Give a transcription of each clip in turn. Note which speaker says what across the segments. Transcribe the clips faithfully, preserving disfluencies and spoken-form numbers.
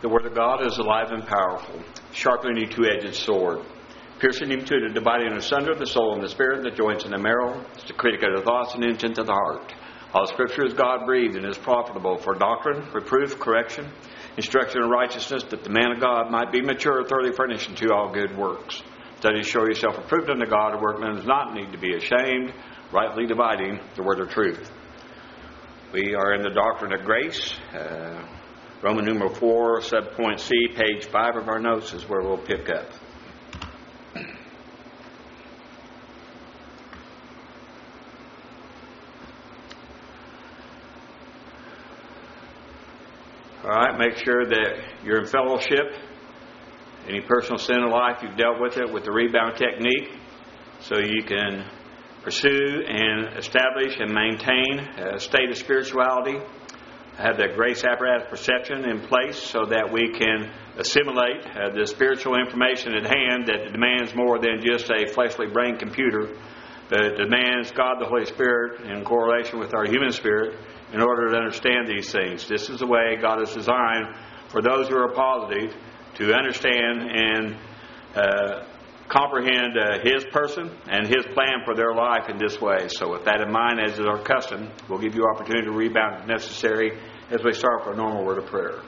Speaker 1: The Word of God is alive and powerful, sharper than any two-edged sword, piercing even to the dividing asunder of the soul and the spirit, the joints and the marrow. It's the critic of the thoughts and intent of the heart. All Scripture is God-breathed and is profitable for doctrine, reproof, correction, instruction in righteousness, that the man of God might be mature, thoroughly furnished unto all good works. Study to show yourself approved unto God, a workman does not need to be ashamed, rightly dividing the word of truth. We are in the doctrine of grace. Uh, Roman numeral four, subpoint C, page five of our notes is where we'll pick up. All right, make sure that you're in fellowship. Any personal sin in life, you've dealt with it with the rebound technique, so you can pursue and establish and maintain a state of spirituality. Have that grace apparatus perception in place so that we can assimilate uh, the spiritual information at hand that demands more than just a fleshly brain computer, but it demands God the Holy Spirit in correlation with our human spirit in order to understand these things. This is the way God has designed for those who are positive to understand and uh, comprehend uh, His person and His plan for their life in this way. So with that in mind, as is our custom, we'll give you opportunity to rebound if necessary as we start with our normal word of prayer.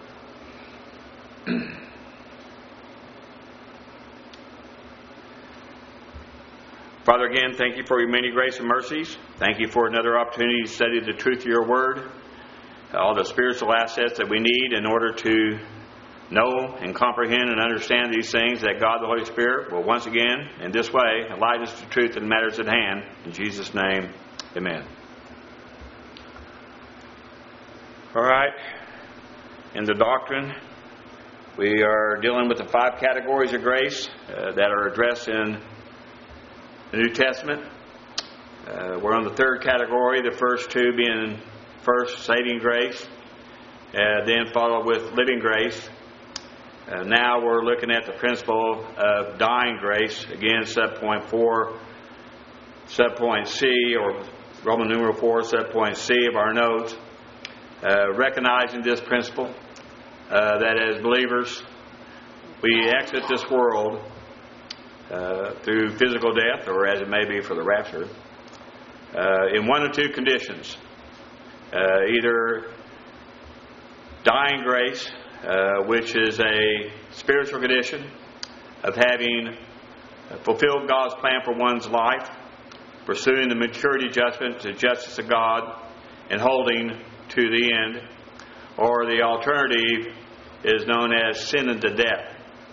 Speaker 1: Father, again, thank you for your many grace and mercies. Thank you for another opportunity to study the truth of your word, all the spiritual assets that we need in order to know and comprehend and understand these things, that God the Holy Spirit will once again, in this way, enlighten us to truth and matters at hand. In Jesus' name, amen. All right. In the doctrine, we are dealing with the five categories of grace uh, that are addressed in the New Testament. Uh, we're on the third category, the first two being first saving grace, uh, then followed with living grace. Uh, now we're looking at the principle of dying grace, again, subpoint four, subpoint C, or Roman numeral four, subpoint C of our notes, uh, recognizing this principle uh, that as believers we exit this world uh, through physical death, or as it may be for the rapture, uh, in one of two conditions. Uh, either dying grace, Uh, which is a spiritual condition of having fulfilled God's plan for one's life, pursuing the maturity judgment, the justice of God, and holding to the end. Or the alternative is known as sin unto death.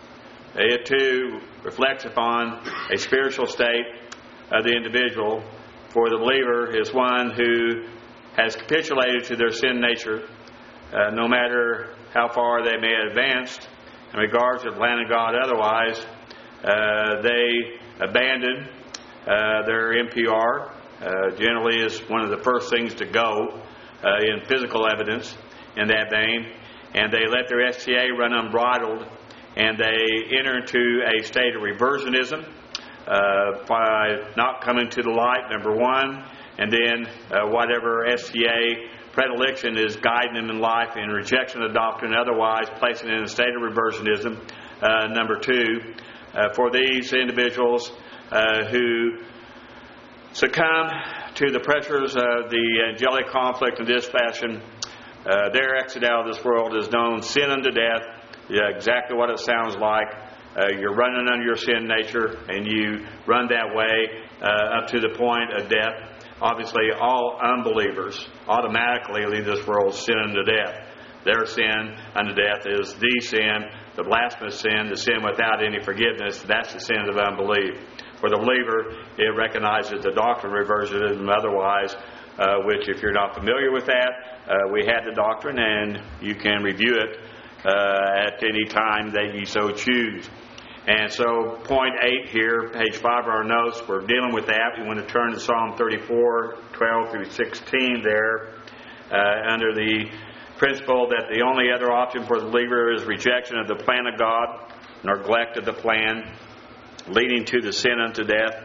Speaker 1: It too reflects upon a spiritual state of the individual. For the believer is one who has capitulated to their sin nature, uh, no matter how far they may have advanced in regards to the plan of God. Otherwise, uh, they abandon uh, their M P R. Uh, generally is one of the first things to go uh, in physical evidence in that vein. And they let their S T A run unbridled, and they enter into a state of reversionism uh, by not coming to the light, number one, and then uh, whatever S T A predilection is guiding them in life in rejection of doctrine, otherwise placing them in a state of reversionism. Uh, number two, uh, for these individuals uh, who succumb to the pressures of the angelic conflict in this fashion, uh, their exit out of this world is known sin unto death. Yeah, exactly what it sounds like. Uh, you're running under your sin nature, and you run that way uh, up to the point of death. Obviously, all unbelievers automatically leave this world sin unto death. Their sin unto death is the sin, the blasphemous sin, the sin without any forgiveness. That's the sin of unbelief. For the believer, it recognizes the doctrine of reversionism otherwise, uh, which, if you're not familiar with that, uh, we had the doctrine, and you can review it uh, at any time that you so choose. And so, point eight here, page five of our notes, we're dealing with that. We want to turn to Psalm thirty-four, twelve through sixteen there, uh, under the principle that the only other option for the believer is rejection of the plan of God, neglect of the plan, leading to the sin unto death.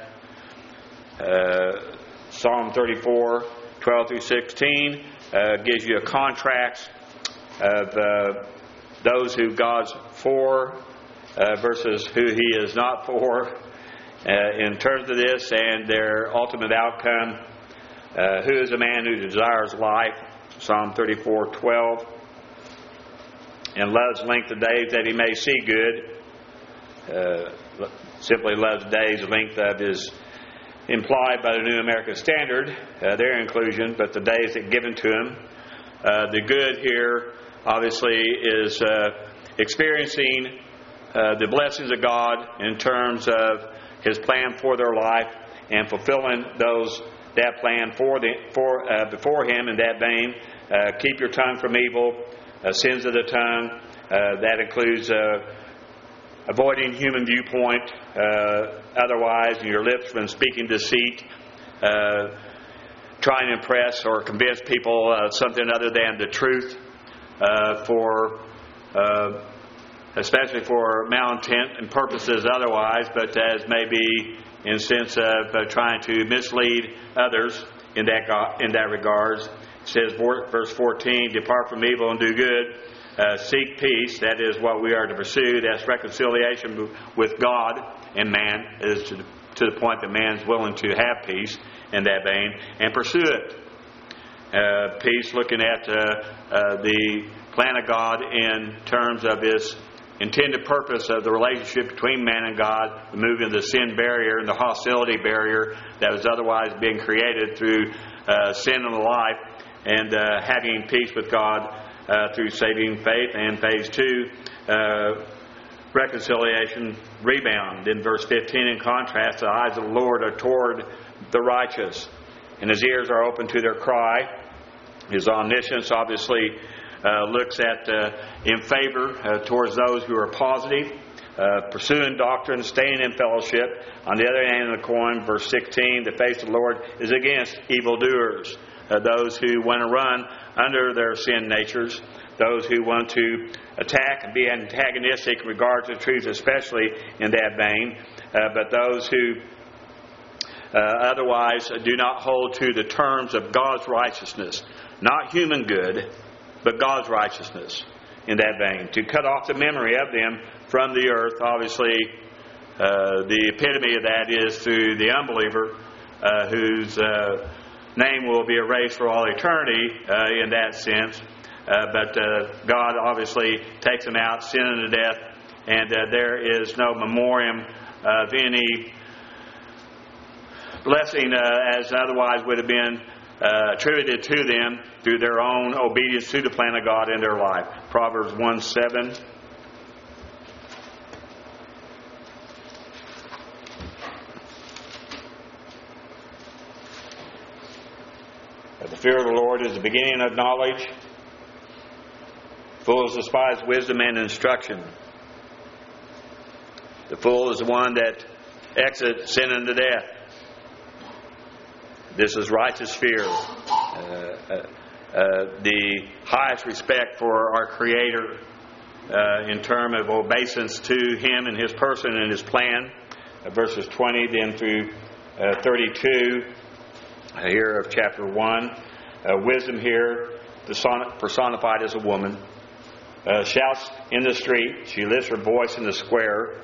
Speaker 1: Uh, Psalm thirty-four, twelve through sixteen uh, gives you a contrast of uh, those who God's for uh, versus who He is not for uh, in terms of this and their ultimate outcome. Uh, who is a man who desires life? Psalm thirty-four twelve. And loves length of days that he may see good. Uh, simply loves days. The length of is implied by the New American Standard, uh, their inclusion, but the days that given to him. Uh, the good here, obviously, is uh, experiencing uh, the blessings of God in terms of His plan for their life and fulfilling those that plan for the for uh, before Him in that vein. Uh, keep your tongue from evil, uh, sins of the tongue. Uh, that includes uh, avoiding human viewpoint, uh, otherwise your lips from speaking deceit, uh, trying to impress or convince people uh, something other than the truth, uh, for uh, especially for malintent and purposes otherwise, but as maybe in the sense of uh, trying to mislead others in that in that regards. It says, verse fourteen, depart from evil and do good. Uh, seek peace. That is what we are to pursue. That's reconciliation with God and man, is to the, to the point that man's willing to have peace in that vein and pursue it. Uh, peace, looking at uh, uh, the plan of God in terms of His intended purpose of the relationship between man and God, removing the sin barrier and the hostility barrier that was otherwise being created through uh, sin in the life, and uh, having peace with God uh, through saving faith. And phase two, uh, reconciliation, rebound. In verse fifteen, in contrast, the eyes of the Lord are toward the righteous, and His ears are open to their cry. His omniscience obviously uh, looks at uh, in favor uh, towards those who are positive, uh, pursuing doctrine, staying in fellowship. On the other hand of the coin, verse sixteen, the face of the Lord is against evildoers, uh, those who want to run under their sin natures, those who want to attack and be antagonistic in regard to truth, especially in that vein, uh, but those who uh, otherwise do not hold to the terms of God's righteousness, not human good, but God's righteousness in that vein. To cut off the memory of them from the earth, obviously, uh, the epitome of that is through the unbeliever, uh, whose uh, name will be erased for all eternity uh, in that sense. Uh, but uh, God obviously takes them out, sinning to death, and uh, there is no memoriam of any blessing uh, as otherwise would have been uh, attributed to them through their own obedience to the plan of God in their life. Proverbs one seven. The fear of the Lord is the beginning of knowledge. Fools despise wisdom and instruction. The fool is the one that exits sin unto death. This is righteous fear. Uh, uh, uh, the highest respect for our Creator uh, in terms of obeisance to Him and His person and His plan. Uh, verses twenty then through uh, thirty-two uh, here of chapter one. Uh, wisdom here personified as a woman. Uh, shouts in the street. She lifts her voice in the square.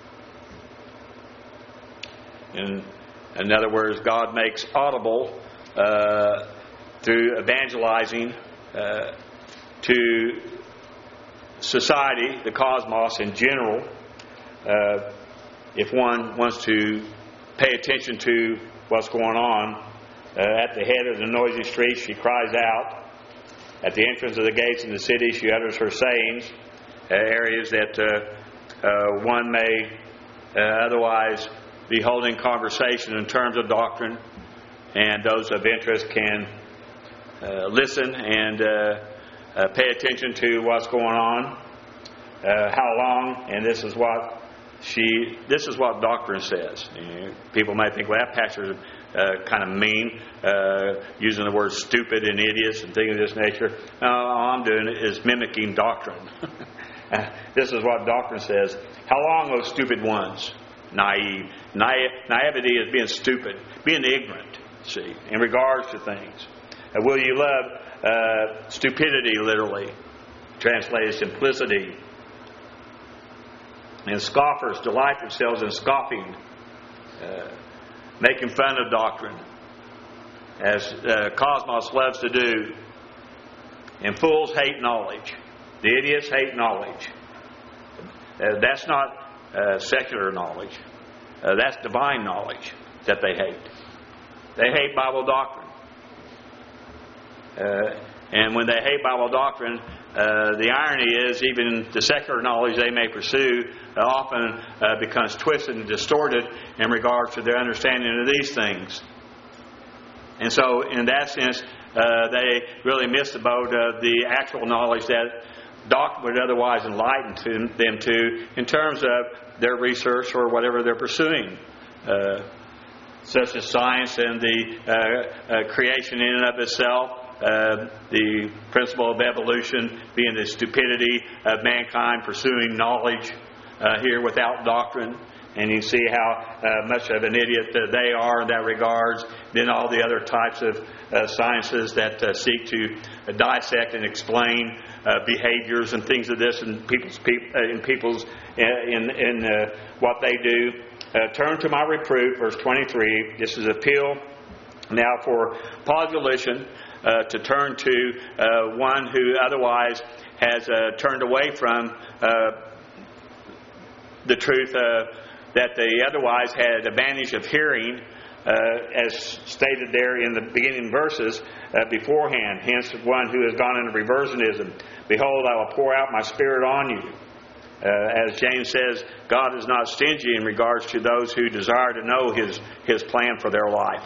Speaker 1: In, in other words, God makes audible uh, through evangelizing uh, to society, the cosmos in general. Uh, if one wants to pay attention to what's going on, uh, at the head of the noisy street, she cries out. At the entrance of the gates in the city, she utters her sayings, uh, areas that uh, uh, one may uh, otherwise be holding conversation in terms of doctrine, and those of interest can uh, listen and uh, uh, pay attention to what's going on, uh, how long, and this is what she. This is what doctrine says. You know, people might think, well, that pastor is uh, kind of mean, uh, using the word stupid and idiots and things of this nature. No, all I'm doing is mimicking doctrine. This is what doctrine says. How long, O stupid ones? Naive. Naive. Naivety is being stupid, being ignorant, see, in regards to things. Uh, will you love uh, stupidity, literally? translated simplicity. And scoffers delight themselves in scoffing, uh, making fun of doctrine, as uh, Cosmos loves to do. And fools hate knowledge. The idiots hate knowledge. Uh, that's not uh, secular knowledge. Uh, that's divine knowledge that they hate. They hate Bible doctrine. Uh, and when they hate Bible doctrine, uh, the irony is even the secular knowledge they may pursue uh, often uh, becomes twisted and distorted in regards to their understanding of these things. And so, in that sense, uh, they really miss the boat of the actual knowledge that doctrine would otherwise enlighten to them to in terms of their research or whatever they're pursuing, uh, such as science and the uh, uh, creation in and of itself, uh, the principle of evolution being the stupidity of mankind pursuing knowledge uh, here without doctrine. And you see how uh, much of an idiot uh, they are in that regards. Then all the other types of uh, sciences that uh, seek to uh, dissect and explain uh, behaviors and things of this in people's peop- uh, in people's uh, in in uh, what they do. Uh, turn to my reproof, verse twenty-three. This is appeal now for position uh, to turn to uh, one who otherwise has uh, turned away from uh, the truth. Uh, that they otherwise had advantage of hearing, uh, as stated there in the beginning verses uh, beforehand. Hence, one who has gone into reversionism. Behold, I will pour out my Spirit on you. Uh, as James says, God is not stingy in regards to those who desire to know His, His plan for their life.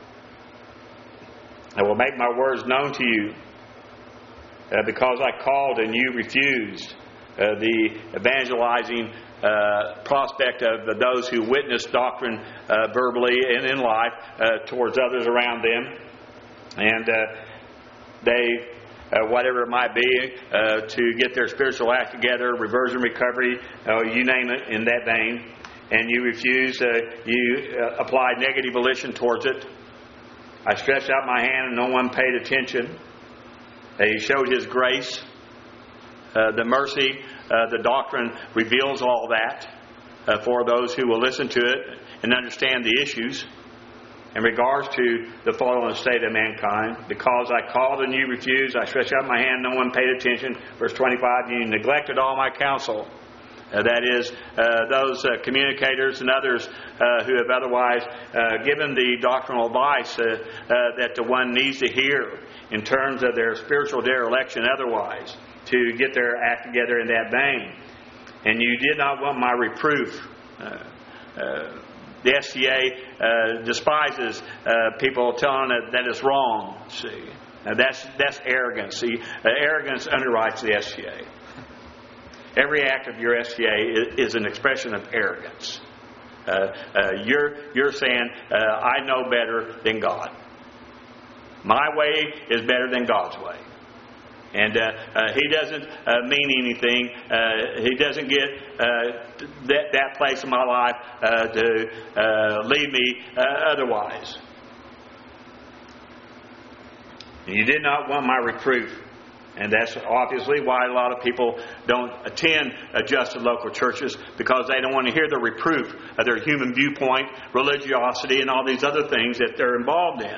Speaker 1: I will make my words known to you, uh, because I called and you refused. Uh, the evangelizing Uh, prospect of uh, those who witness doctrine uh, verbally and in life uh, towards others around them. And uh, they, uh, whatever it might be, uh, to get their spiritual act together, reversion, recovery, uh, you name it, in that vein. And you refuse, uh, you uh, apply negative volition towards it. I stretched out my hand and no one paid attention. Uh, he showed His grace, uh, the mercy. Uh, the doctrine reveals all that uh, for those who will listen to it and understand the issues in regards to the fallen state of mankind. Because I called and you refused, I stretched out my hand, no one paid attention. Verse twenty-five, you neglected all my counsel. Uh, that is, uh, those uh, communicators and others uh, who have otherwise uh, given the doctrinal advice uh, uh, that the one needs to hear in terms of their spiritual dereliction otherwise, to get their act together in that vein. And you did not want my reproof. Uh, uh, the S C A uh, despises uh, people telling it that it's wrong. See, now that's that's arrogance. See, uh, arrogance underwrites the S C A. Every act of your S C A is, is an expression of arrogance. Uh, uh, you're you're saying uh, I know better than God. My way is better than God's way. And uh, uh, He doesn't uh, mean anything. Uh, he doesn't get uh, that, that place in my life uh, to uh, lead me uh, otherwise. You did not want my reproof. And that's obviously why a lot of people don't attend adjusted local churches, because they don't want to hear the reproof of their human viewpoint, religiosity, and all these other things that they're involved in.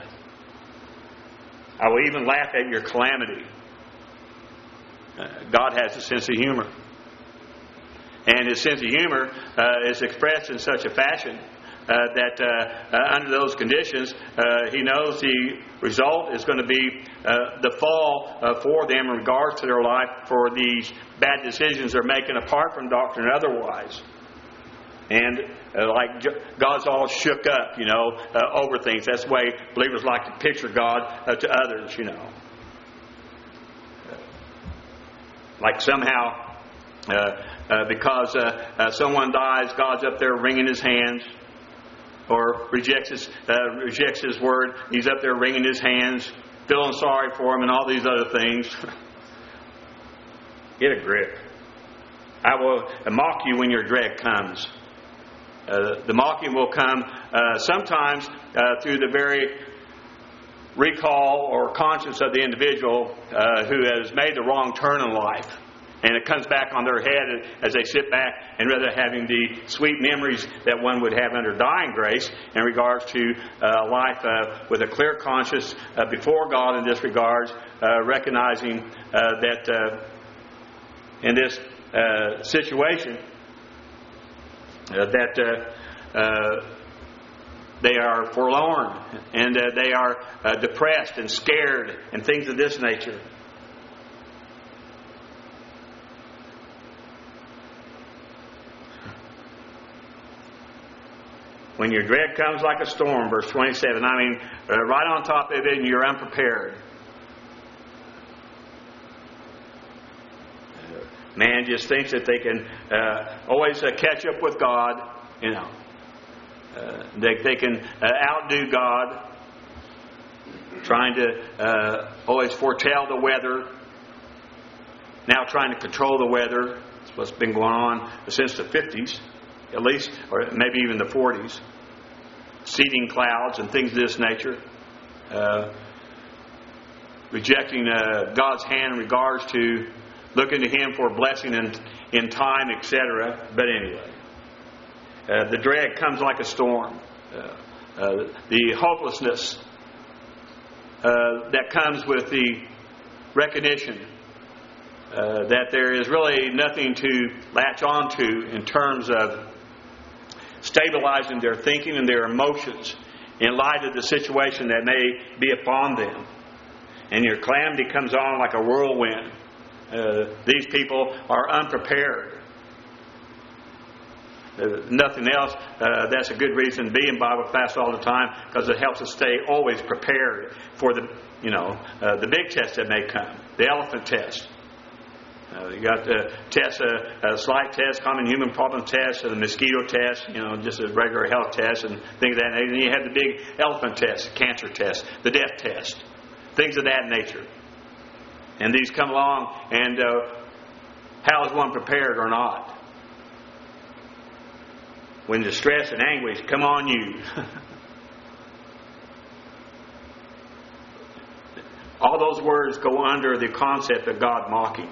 Speaker 1: I will even laugh at your calamity. Uh, God has a sense of humor. And His sense of humor uh, is expressed in such a fashion uh, that uh, uh, under those conditions, uh, He knows the result is going to be uh, the fall uh, for them in regards to their life for these bad decisions they're making apart from doctrine and otherwise. And uh, like God's all shook up, you know, uh, over things. That's the way believers like to picture God uh, to others, you know. Like somehow, uh, uh, because uh, uh, someone dies, God's up there wringing His hands, or rejects His uh, rejects His word. He's up there wringing His hands, feeling sorry for Him, and all these other things. Get a grip. I will mock you when your dread comes. Uh, the mocking will come uh, sometimes uh, through the very recall or conscience of the individual uh, who has made the wrong turn in life. And it comes back on their head as they sit back, and rather having the sweet memories that one would have under dying grace in regards to uh, life uh, with a clear conscience uh, before God in this regard, uh, recognizing uh, that uh, in this uh, situation uh, that uh, uh, they are forlorn and uh, they are uh, depressed and scared and things of this nature. When your dread comes like a storm, verse twenty-seven, I mean, uh, right on top of it, and you're unprepared. Man just thinks that they can uh, always uh, catch up with God, you know. Uh, they, they can uh, outdo God, trying to uh, always foretell the weather, now trying to control the weather. It's what's been going on since the fifties. At least, or maybe even the forties. Seeding clouds and things of this nature. Uh, rejecting uh, God's hand in regards to looking to Him for blessing in, in time, et cetera. But anyway, uh, the dread comes like a storm. Uh, uh, the hopelessness uh, that comes with the recognition uh, that there is really nothing to latch onto in terms of stabilizing their thinking and their emotions in light of the situation that may be upon them. And your calamity comes on like a whirlwind. Uh, these people are unprepared. Uh, nothing else. Uh, that's a good reason to be in Bible class all the time, because it helps us stay always prepared for the, you know, uh, the big test that may come, the elephant test. Uh, you got the test, uh, a slight test, common human problem test, or the mosquito test, you know, just a regular health test, and things of that nature. And then you have the big elephant test, cancer test, the death test, things of that nature. And these come along, and uh, how is one prepared or not? When distress and anguish come on you. All those words go under the concept of God mocking.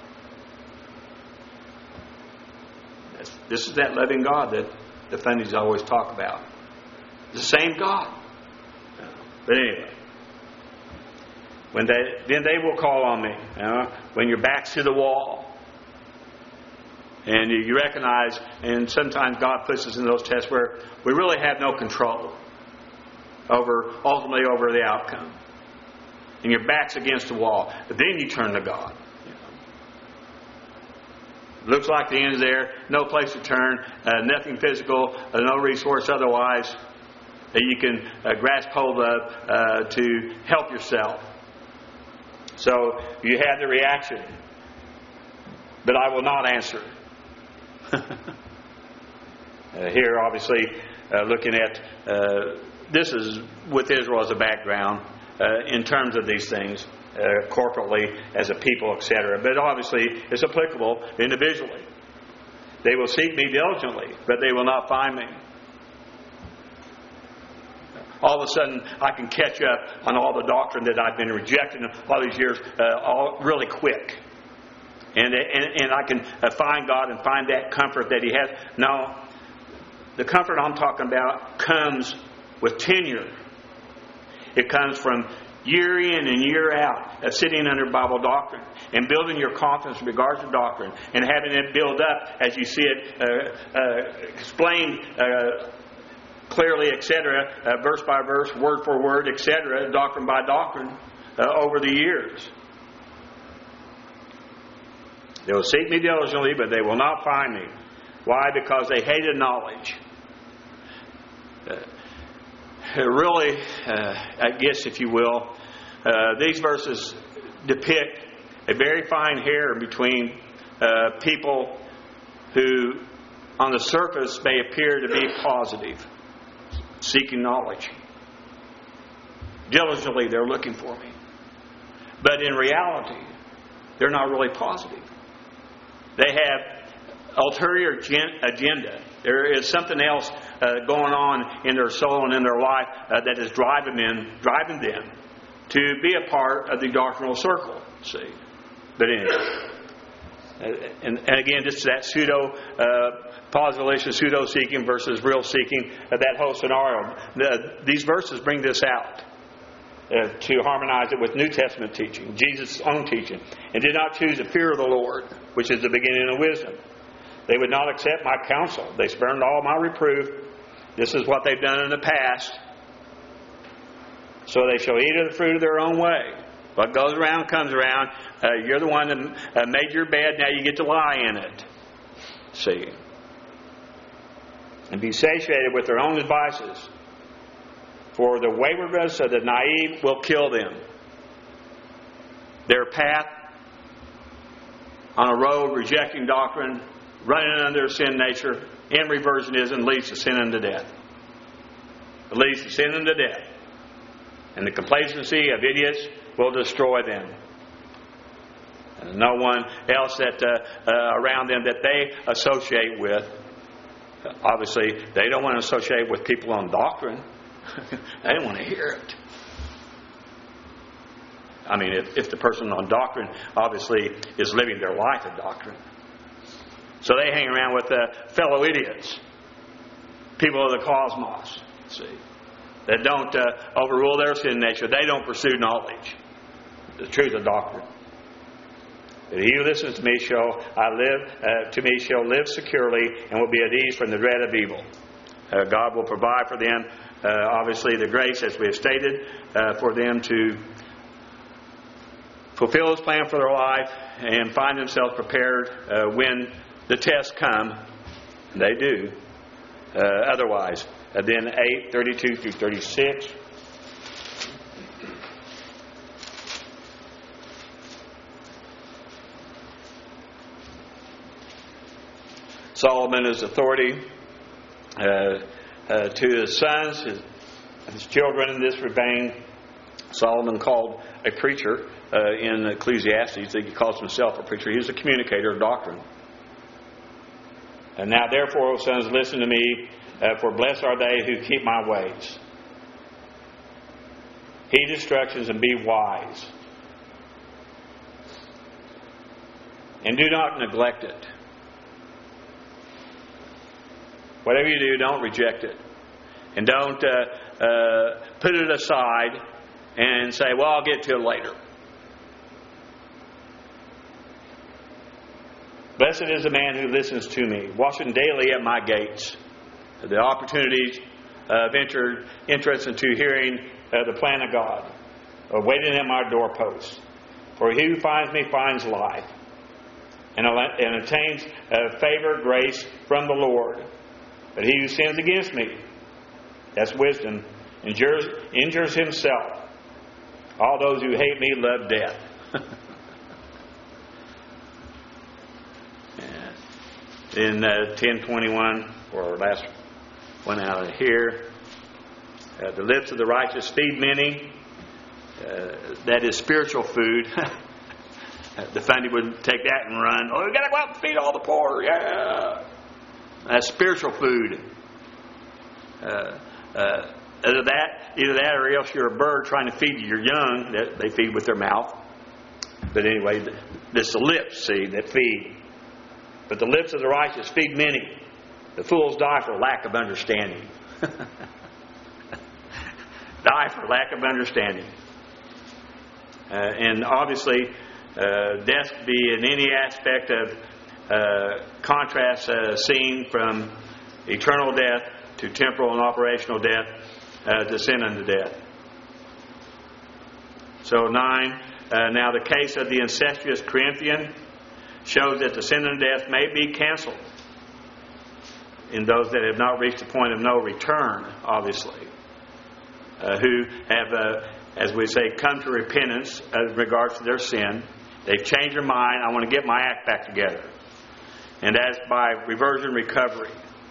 Speaker 1: This is that loving God that the Funnies always talk about. The same God. But anyway, when they then they will call on me. You know, when your back's to the wall, and you, you recognize, and sometimes God puts us in those tests where we really have no control over ultimately over the outcome, and your back's against the wall. But then you turn to God. Looks like the end's there, no place to turn, uh, nothing physical, uh, no resource otherwise that you can uh, grasp hold of uh, to help yourself. So you have the reaction, but I will not answer. uh, here, obviously, uh, looking at uh, this is with Israel as a background uh, in terms of these things. Uh, corporately as a people, et cetera. But obviously, it's applicable individually. They will seek me diligently, but they will not find me. All of a sudden, I can catch up on all the doctrine that I've been rejecting all these years, uh, all really quick, and and, and I can uh, find God and find that comfort that He has. No, the comfort I'm talking about comes with tenure. It comes from year in and year out of sitting under Bible doctrine and building your confidence in regards to doctrine and having it build up as you see it uh, uh, explained uh, clearly, et cetera, uh, verse by verse, word for word, et cetera, doctrine by doctrine uh, over the years. They will seek me diligently, but they will not find me. Why? Because they hated knowledge. Uh, Really, uh, I guess, if you will, uh, these verses depict a very fine hair between uh, people who, on the surface, may appear to be positive, seeking knowledge. Diligently, they're looking for me. But in reality, they're not really positive. They have ulterior agenda. There is something else uh, going on in their soul and in their life uh, that is driving them, driving them to be a part of the doctrinal circle. See, but anyway, and, and again, just that pseudo, uh, positive pseudo seeking versus real seeking, uh, that whole scenario. The, these verses bring this out uh, to harmonize it with New Testament teaching, Jesus' own teaching. And did not choose the fear of the Lord, which is the beginning of wisdom. They would not accept my counsel. They spurned all my reproof. This is what they've done in the past. So they shall eat of the fruit of their own way. What goes around comes around. Uh, you're the one that uh, made your bed. Now you get to lie in it. See. And be satiated with their own devices. For the waywardness of the naive will kill them. Their path on a road rejecting doctrine, running under sin nature, in reversionism leads to sin unto death. It leads to sin unto death. And the complacency of idiots will destroy them. And no one else that uh, uh, around them that they associate with. Obviously, they don't want to associate with people on doctrine. They don't want to hear it. I mean, if, if the person on doctrine obviously is living their life of doctrine. So they hang around with uh, fellow idiots, people of the cosmos, see, that don't uh, overrule their sin nature. They don't pursue knowledge, the truth of doctrine. But he who listens to me shall I live uh, to me shall live securely and will be at ease from the dread of evil. Uh, God will provide for them, uh, obviously, the grace, as we have stated, uh, for them to fulfill His plan for their life and find themselves prepared uh, when the tests come. They do. Uh, otherwise, uh, then eight thirty-two through thirty-six. Solomon is authority uh, uh, to his sons, his, his children in this vein. Solomon called a preacher uh, in Ecclesiastes. He calls himself a preacher. He was a communicator of doctrine. And now, therefore, O sons, listen to me, uh, for blessed are they who keep my ways. Heed instructions and be wise. And do not neglect it. Whatever you do, don't reject it. And don't uh, uh, put it aside and say, well, I'll get to it later. Blessed is the man who listens to me, watching daily at my gates. The opportunities of enter, interest into hearing uh, the plan of God, or waiting at my doorposts. For he who finds me finds life, and, and obtains uh, favor, grace from the Lord. But he who sins against me, that's wisdom, injures, injures himself. All those who hate me love death. In uh, ten twenty-one, or last one out of here, uh, the lips of the righteous feed many. Uh, that is spiritual food. The funny would take that and run. Oh, we got to go out and feed all the poor. Yeah. That's spiritual food. Uh, uh, either that, either that, or else you're a bird trying to feed your young. That they feed with their mouth. But anyway, it's the lips, see, that feed. But the lips of the righteous feed many. The fools die for lack of understanding. Die for lack of understanding. Uh, and obviously, uh, death could be in any aspect of uh, contrast uh, seen from eternal death to temporal and operational death uh, to sin unto death. So nine, uh, now the case of the incestuous Corinthian shows that the sin unto death may be canceled in those that have not reached the point of no return, obviously, uh, who have, uh, as we say, come to repentance in regards to their sin. They've changed their mind. I want to get my act back together. And that's by reversion recovery.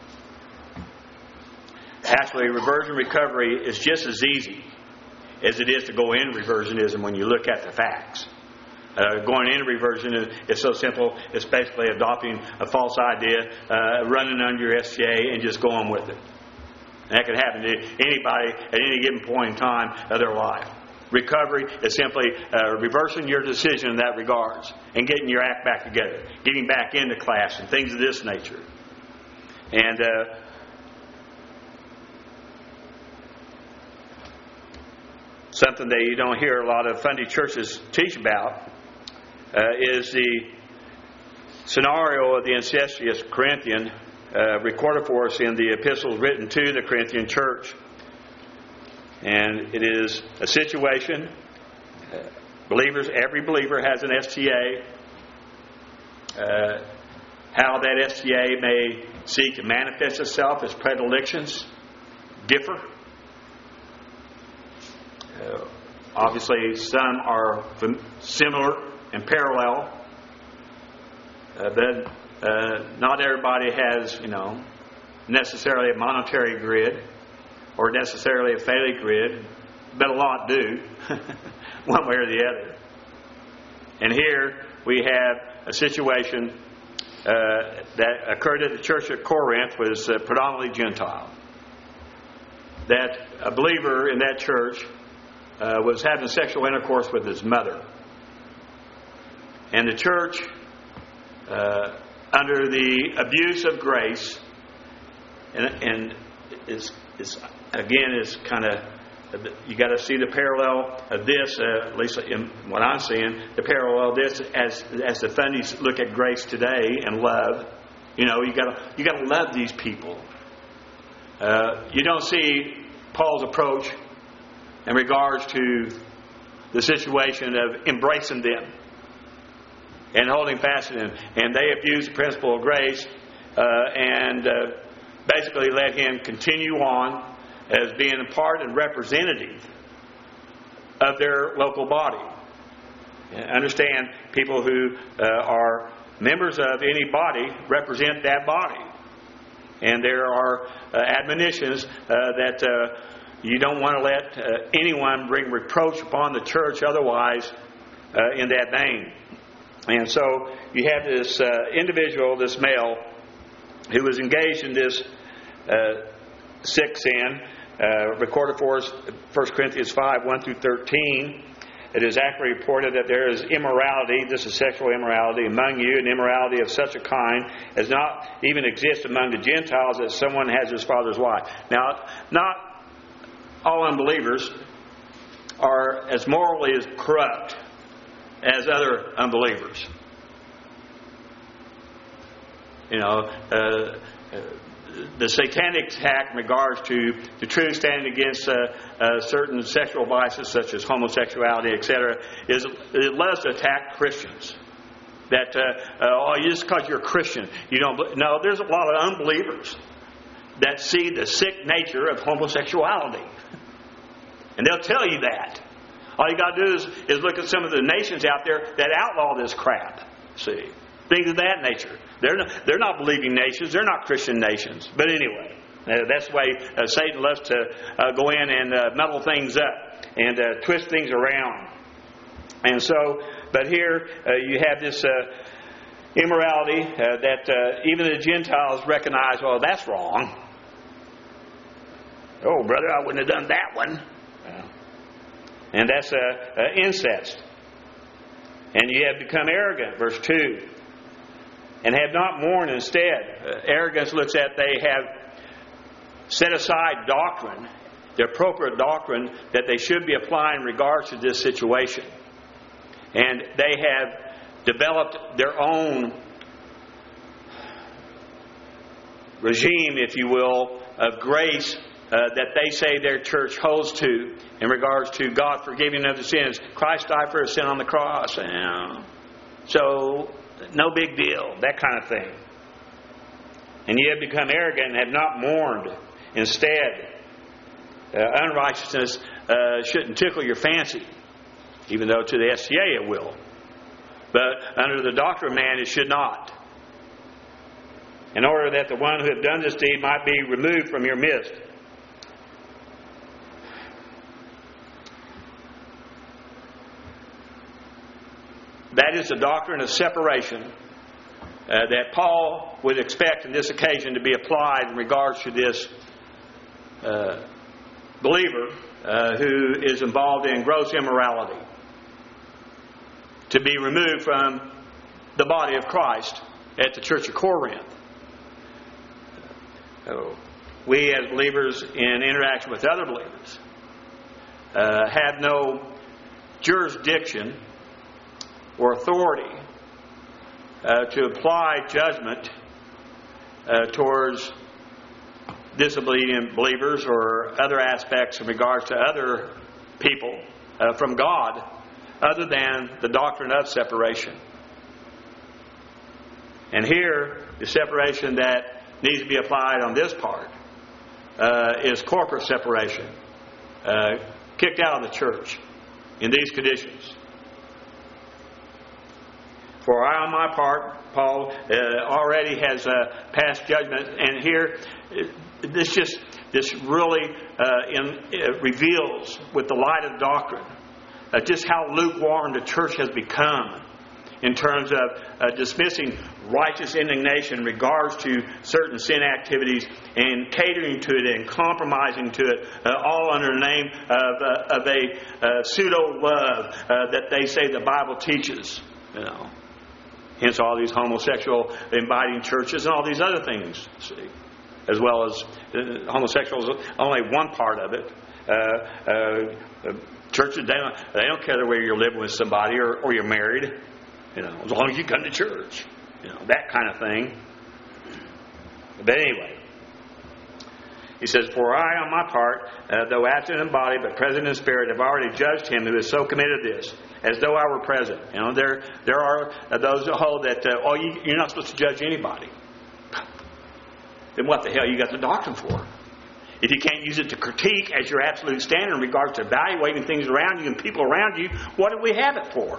Speaker 1: Actually, reversion recovery is just as easy as it is to go in reversionism when you look at the facts. Uh, going into reversion is, is so simple. It's basically adopting a false idea, uh, running under your S C A, and just going with it. And that could happen to anybody at any given point in time of their life. recovery is simply uh, reversing your decision in that regards and getting your act back together, getting back into class and things of this nature. And uh, something that you don't hear a lot of Sunday churches teach about uh, is the scenario of the incestuous Corinthian uh, recorded for us in the epistles written to the Corinthian church. And it is a situation, uh, believers, every believer has an S T A. Uh, how that S T A may seek to manifest itself as predilections differ. Uh, obviously, some are similar and parallel, uh, but uh, not everybody has, you know, necessarily a monetary grid or necessarily a phallic grid, but a lot do, one way or the other. And here we have a situation uh, that occurred at the church at Corinth, was uh, predominantly Gentile. That a believer in that church uh, was having sexual intercourse with his mother. And the church, uh, under the abuse of grace, and, and is, is again is kind of, you got to see the parallel of this, uh, at least in what I'm seeing, the parallel of this as as the Fundies look at grace today and love. You know, you got to you got to love these people. Uh, you don't see Paul's approach in regards to the situation of embracing them and holding fast to them, and they abuse the principle of grace uh, and uh, basically let him continue on as being a part and representative of their local body. Understand, people who uh, are members of any body represent that body. And there are uh, admonitions uh, that uh, you don't want to let uh, anyone bring reproach upon the church otherwise uh, in that vein. And so you have this uh, individual, this male, who was engaged in this uh, sick sin, uh, recorded for us First Corinthians five, one through thirteen. It is accurately reported that there is immorality, this is sexual immorality, among you, and immorality of such a kind as not even exists among the Gentiles, that someone has his father's wife. Now, not all unbelievers are as morally as corrupt as other unbelievers. You know, uh, uh, the satanic attack in regards to the truth standing against uh, uh, certain sexual vices such as homosexuality, et cetera, is it loves to attack Christians. That uh, uh, oh, just because you're a Christian, you don't. No, there's a lot of unbelievers that see the sick nature of homosexuality, and they'll tell you that. All you got to do is, is look at some of the nations out there that outlaw this crap. See. Things of that nature. They're not, they're not believing nations. They're not Christian nations. But anyway, uh, that's the way uh, Satan loves to uh, go in and uh, muddle things up and uh, twist things around. And so, but here uh, you have this uh, immorality uh, that uh, even the Gentiles recognize, well, that's wrong. Oh, brother, I wouldn't have done that one. Uh, and that's uh, uh, incest. And you have become arrogant, verse two. And have not mourned instead. Uh, arrogance looks at they have set aside doctrine, the appropriate doctrine that they should be applying in regards to this situation. And they have developed their own regime, if you will, of grace uh, that they say their church holds to in regards to God forgiving of the sins. Christ died for a sin on the cross. You know. So, no big deal, that kind of thing. And ye have become arrogant and have not mourned. Instead, uh, unrighteousness uh, shouldn't tickle your fancy, even though to the S T A it will. But under the doctrine of man, it should not. In order that the one who hath done this deed might be removed from your midst. That is the doctrine of separation uh, that Paul would expect in this occasion to be applied in regards to this uh, believer uh, who is involved in gross immorality to be removed from the body of Christ at the Church of Corinth. So we as believers in interaction with other believers uh, have no jurisdiction or authority uh, to apply judgment uh, towards disobedient believers or other aspects in regards to other people uh, from God, other than the doctrine of separation. And here, the separation that needs to be applied on this part uh, is corporate separation. Uh, kicked out of the church in these conditions. For I, on my part, Paul, uh, already has uh, passed judgment, and here this just this really uh, in, uh, reveals, with the light of doctrine, uh, just how lukewarm the church has become in terms of uh, dismissing righteous indignation in regards to certain sin activities and catering to it and compromising to it, uh, all under the name of, uh, of a uh, pseudo love uh, that they say the Bible teaches. You know, hence all these homosexual inviting churches and all these other things. See, as well as uh, homosexuals, only one part of it. Uh, uh, churches, they don't, they don't care whether you're living with somebody or, or you're married. You know, as long as you come to church. You know, that kind of thing. But anyway, he says, for I, on my part, uh, though absent in body, but present in spirit, have already judged him who has so committed this, as though I were present. You know, there there are uh, those that hold that, uh, oh, you, you're not supposed to judge anybody. Then what the hell you got the doctrine for? If you can't use it to critique as your absolute standard in regards to evaluating things around you and people around you, what do we have it for?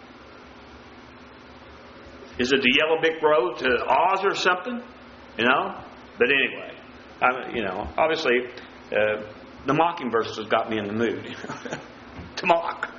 Speaker 1: Is it the yellow brick road to Oz or something? You know? But anyway, I, you know, obviously, uh, the mocking verses got me in the mood to mock.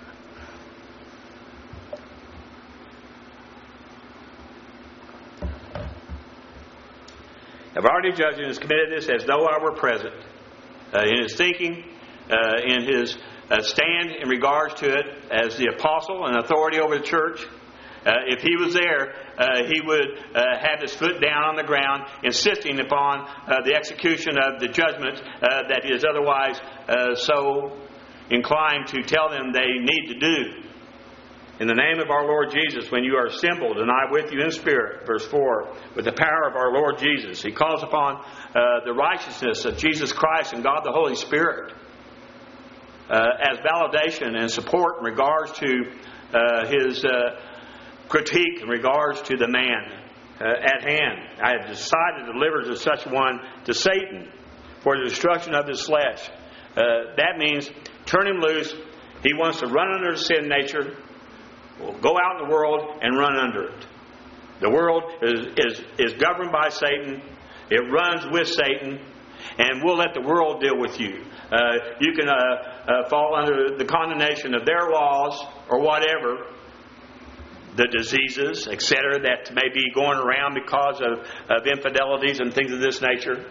Speaker 1: I've already judged and has committed this as though I were present. Uh, in his thinking, uh, in his uh, stand in regards to it as the apostle and authority over the church. Uh, if he was there, uh, he would uh, have his foot down on the ground, insisting upon uh, the execution of the judgment uh, that he is otherwise uh, so inclined to tell them they need to do. In the name of our Lord Jesus, when you are assembled, and I with you in spirit, verse four, with the power of our Lord Jesus, he calls upon uh, the righteousness of Jesus Christ and God the Holy Spirit uh, as validation and support in regards to uh, his uh, critique in regards to the man uh, at hand. I have decided to deliver to such one to Satan for the destruction of his flesh. Uh, that means turn him loose. He wants to run under the sin nature. We'll go out in the world and run under it. The world is, is, is governed by Satan. It runs with Satan. And we'll let the world deal with you. Uh, you can uh, uh, fall under the condemnation of their laws or whatever. The diseases, et cetera, that may be going around because of, of infidelities and things of this nature.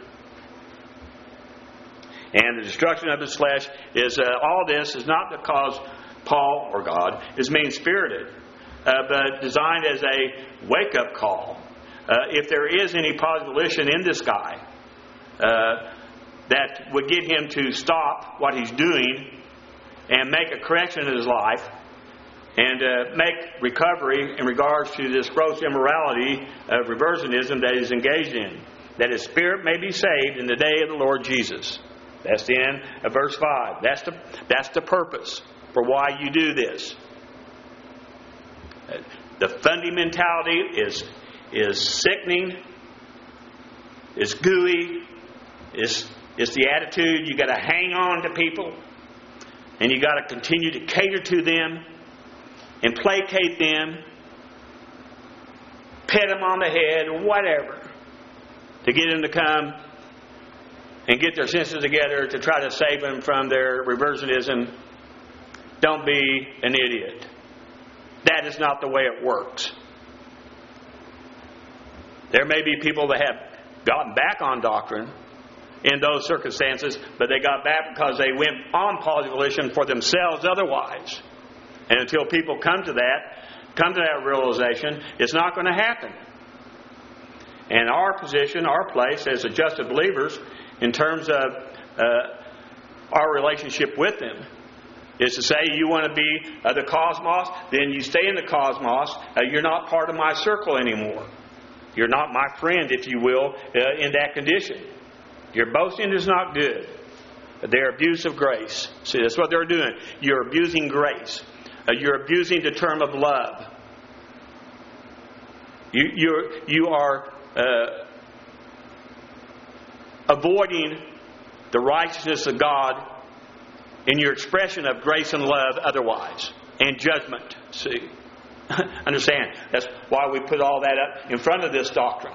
Speaker 1: And the destruction of his flesh is, uh, all this is not because Paul, or God, is mean-spirited, uh, but designed as a wake-up call. Uh, if there is any positive volition in this guy uh, that would get him to stop what he's doing and make a correction in his life, and uh, make recovery in regards to this gross immorality of reversionism that he's engaged in, that his spirit may be saved in the day of the Lord Jesus. That's the end of verse five. That's the, that's the purpose for why you do this. The funding mentality is, is sickening, it's gooey, it's, it's the attitude you got to hang on to people, and you got to continue to cater to them and placate them, pet them on the head, or whatever, to get them to come and get their senses together to try to save them from their reversionism. Don't be an idiot. That is not the way it works. There may be people that have gotten back on doctrine in those circumstances, but they got back because they went on Paul's volition for themselves otherwise. And until people come to that, come to that realization, it's not going to happen. And our position, our place as adjusted believers, in terms of uh, our relationship with them, is to say, you want to be uh, the cosmos, then you stay in the cosmos. Uh, you're not part of my circle anymore. You're not my friend, if you will, uh, in that condition. Your boasting is not good. They're abuse of grace. See, that's what they're doing. You're abusing grace. Uh, you're abusing the term of love. You, you're, you are uh, avoiding the righteousness of God in your expression of grace and love otherwise. And judgment. See? Understand? That's why we put all that up in front of this doctrine.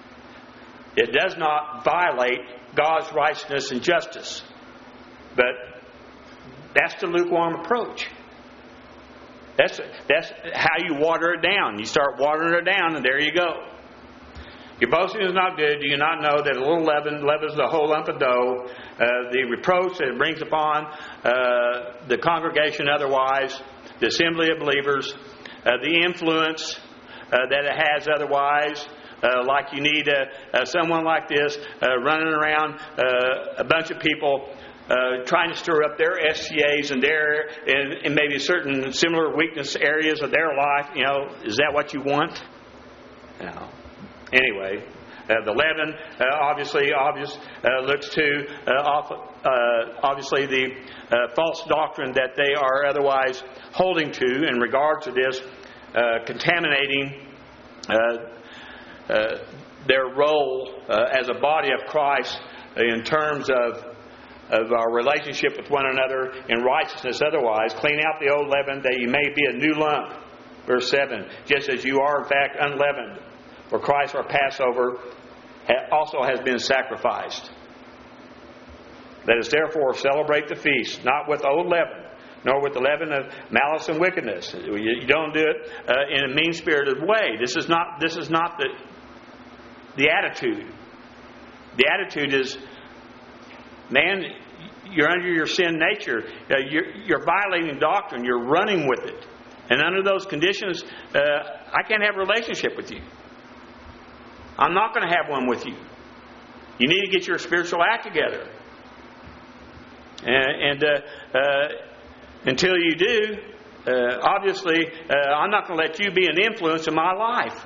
Speaker 1: It does not violate God's righteousness and justice. But that's the lukewarm approach. That's, that's how you water it down. You start watering it down and there you go. Your boasting is not good. Do you not know that a little leaven leavens the whole lump of dough? Uh, the reproach that it brings upon uh, the congregation otherwise, the assembly of believers, uh, the influence uh, that it has otherwise, uh, like you need uh, uh, someone like this uh, running around uh, a bunch of people uh, trying to stir up their S C As and their and, and maybe certain similar weakness areas of their life. You know, is that what you want? No. Anyway, uh, the leaven uh, obviously obvious uh, looks to uh, off, uh, obviously the uh, false doctrine that they are otherwise holding to in regard to this, uh, contaminating uh, uh, their role uh, as a body of Christ in terms of of our relationship with one another in righteousness. Otherwise, clean out the old leaven that you may be a new lump. Verse seven, just as you are in fact unleavened. For Christ our Passover also has been sacrificed. Let us therefore celebrate the feast, not with old leaven, nor with the leaven of malice and wickedness. You don't do it uh, in a mean-spirited way. This is not. This is not the the attitude. The attitude is, man, you're under your sin nature. Uh, you're, you're violating doctrine. You're running with it, and under those conditions, uh, I can't have a relationship with you. I'm not going to have one with you. You need to get your spiritual act together. And, and uh, uh, until you do, uh, obviously, uh, I'm not going to let you be an influence in my life.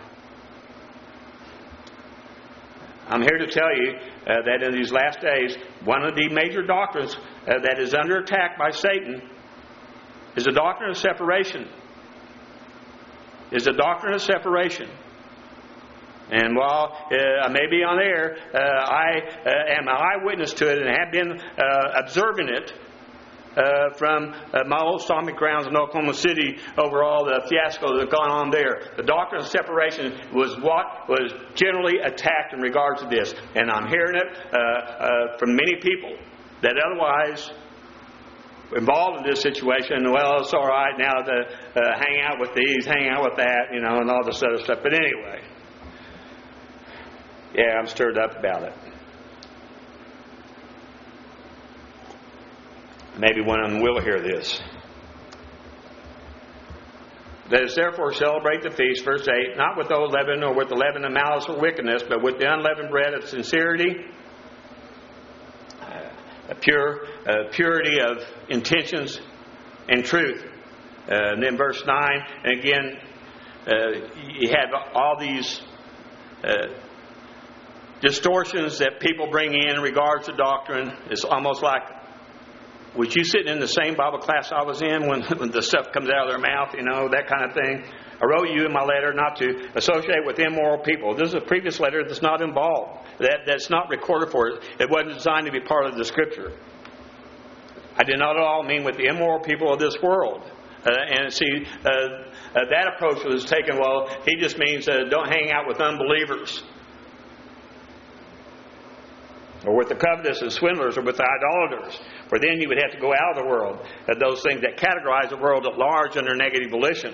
Speaker 1: I'm here to tell you uh, that in these last days, one of the major doctrines uh, that is under attack by Satan is the doctrine of separation. Is the doctrine of separation. And while uh, I may be on air, uh, I uh, am an eyewitness to it and have been uh, observing it uh, from uh, my old stomping grounds in Oklahoma City over all the fiasco that have gone on there. The doctrine of separation was what was generally attacked in regards to this. And I'm hearing it uh, uh, from many people that otherwise involved in this situation. Well, it's all right now to uh, hang out with these, hang out with that, you know, and all this other stuff. But anyway. Yeah, I'm stirred up about it. Maybe one of them will hear this. Let us therefore celebrate the feast, verse eight, not with old leaven or with the leaven of malice or wickedness, but with the unleavened bread of sincerity, uh, a pure uh, purity of intentions and truth. Uh, and then verse nine, and again, uh, you have all these uh, distortions that people bring in in regards to doctrine. It's almost like, was you sitting in the same Bible class I was in when, when the stuff comes out of their mouth, you know, that kind of thing? I wrote you in my letter not to associate with immoral people. This is a previous letter that's not involved. That, that's not recorded for it. It wasn't designed to be part of the Scripture. I did not at all mean with the immoral people of this world. Uh, and see, uh, uh, that approach was taken, well, he just means uh, don't hang out with unbelievers. Or with the covetous and swindlers, or with the idolaters. For then you would have to go out of the world. Uh, those things that categorize the world at large under negative volition.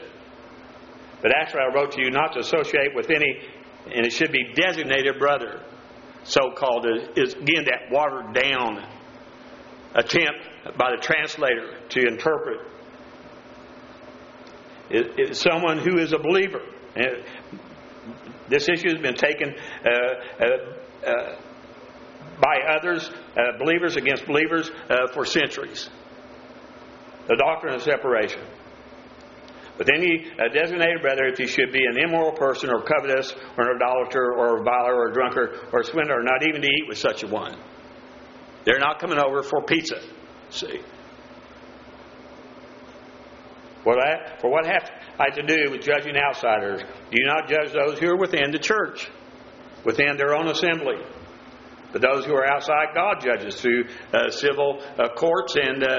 Speaker 1: But actually I wrote to you not to associate with any, and it should be designated brother. so-called is, again, that watered-down attempt by the translator to interpret. It, it's someone who is a believer. And this issue has been taken uh, uh, uh, by others, uh, believers against believers, uh, for centuries. The doctrine of separation. But then he uh, designated whether if he should be an immoral person or covetous or an idolater or a reviler or a drunkard or a swindler, not even to eat with such a one. They're not coming over for pizza. See? Well, that, for what have I to do with judging outsiders? Do you not judge those who are within the church, within their own assembly? But those who are outside, God judges through uh, civil uh, courts and uh,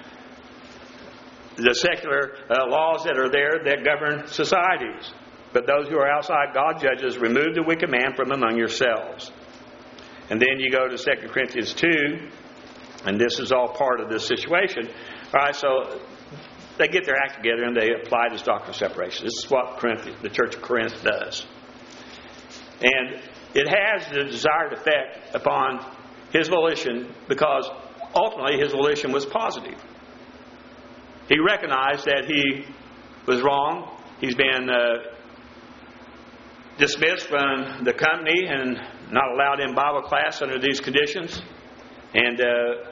Speaker 1: the secular uh, laws that are there that govern societies. But those who are outside, God judges. Remove the wicked man from among yourselves. And then you go to Second Corinthians two, and this is all part of this situation. All right, so they get their act together and they apply this doctrine of separation. This is what Corinth, the Church of Corinth does. And it has the desired effect upon his volition, because ultimately his volition was positive. He recognized that he was wrong. He's been uh, dismissed from the company and not allowed in Bible class under these conditions. And uh,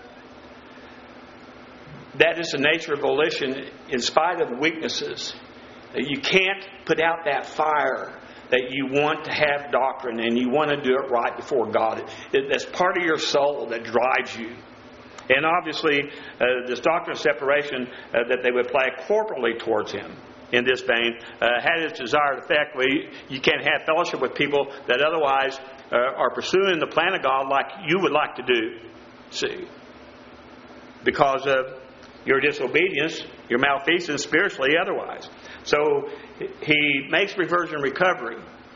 Speaker 1: that is the nature of volition in spite of weaknesses. You can't put out that fire that you want to have doctrine and you want to do it right before God. It, that's part of your soul that drives you. And obviously, uh, this doctrine of separation uh, that they would apply corporately towards him in this vein uh, had its desired effect. Where you, you can't have fellowship with people that otherwise uh, are pursuing the plan of God like you would like to do. See, because of your disobedience, your malfeasance spiritually, otherwise. So he makes reversion recovery,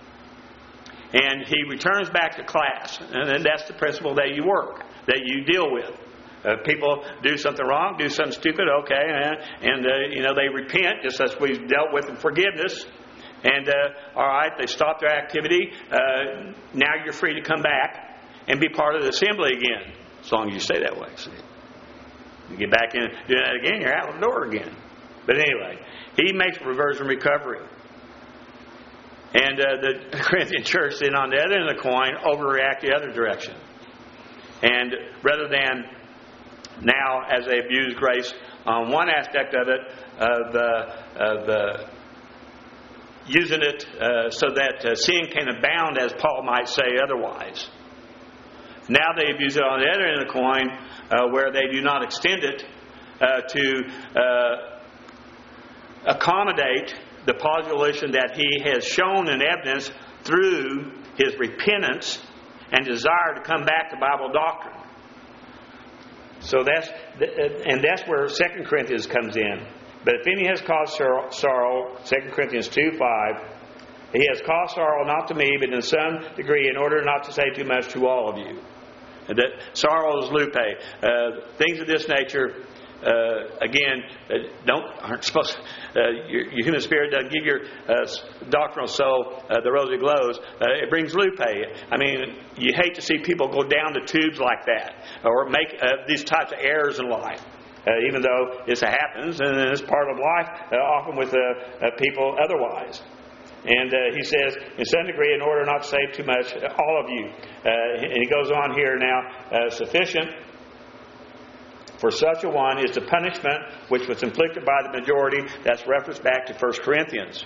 Speaker 1: and he returns back to class, and that's the principle that you work, that you deal with. Uh, people do something wrong, do something stupid, okay, and, and uh, you know they repent, just as we've dealt with in forgiveness. And uh, all right, they stop their activity. Uh, now you're free to come back and be part of the assembly again, as long as you stay that way. See? You get back in, do that again, you're out the door again. But anyway, he makes reversion recovery. And uh, the Corinthian church, then on the other end of the coin, overreact the other direction. And rather than now, as they abuse grace on one aspect of it, of, uh, of uh, using it uh, so that uh, sin can abound, as Paul might say otherwise. Now they abuse it on the other end of the coin, uh, where they do not extend it uh, to uh, accommodate the positive that he has shown in evidence through his repentance and desire to come back to Bible doctrine. So that's and that's where Second Corinthians comes in. But if any has caused sorrow, Second Corinthians two five, he has caused sorrow not to me, but in some degree, in order not to say too much to all of you. And that sorrow is lupe. Uh, things of this nature, uh, again, uh, don't aren't supposed. To, uh, your, your human spirit doesn't give your uh, doctrinal soul uh, the rosy glows. Uh, it brings lupe. I mean, you hate to see people go down the tubes like that, or make uh, these types of errors in life. Uh, even though this happens, and it's part of life, uh, often with uh, uh, people otherwise. And uh, he says, in some degree, in order not to say too much, all of you. Uh, and he goes on here now, uh, sufficient for such a one is the punishment which was inflicted by the majority. That's reference back to First Corinthians.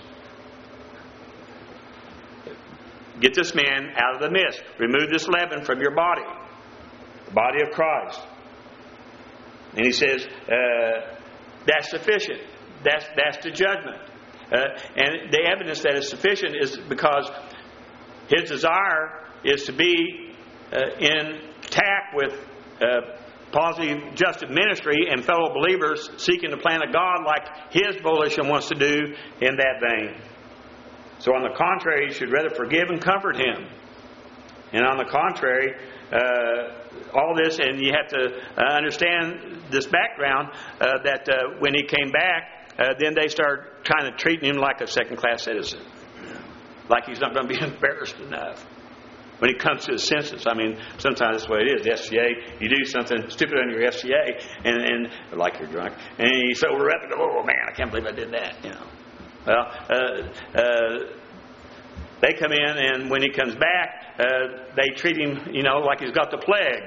Speaker 1: Get this man out of the midst. Remove this leaven from your body, the body of Christ. And he says, uh, that's sufficient. That's, that's the judgment. Uh, and the evidence that is sufficient is because his desire is to be uh, intact with uh, positive justice ministry and fellow believers seeking the plan of God like his volition wants to do in that vein. So on the contrary, you should rather forgive and comfort him. And on the contrary, uh, all this, and you have to uh, understand this background, uh, that uh, when he came back, Uh, then they start kind of treating him like a second-class citizen. Like he's not going to be embarrassed enough. when he comes to his senses. I mean, sometimes that's the way it is. The S C A, you do something stupid on your S C A, and, and like you're drunk, and you sober up and go, oh man, I can't believe I did that. You know. Well, uh, uh, they come in, and when he comes back, uh, they treat him, you know, like he's got the plague.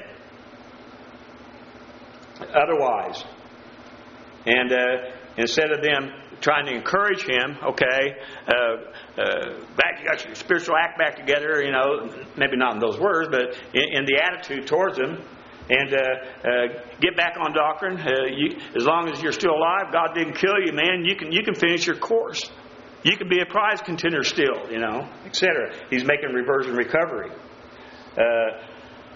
Speaker 1: Otherwise, and uh, instead of them trying to encourage him, okay, uh, uh, back, you got your spiritual act back together, you know, maybe not in those words, but in, in the attitude towards him, and uh, uh, get back on doctrine. Uh, you, as long as you're still alive, God didn't kill you, man. You can you can finish your course. You can be a prize contender still, you know, et cetera. He's making reversion recovery. Uh,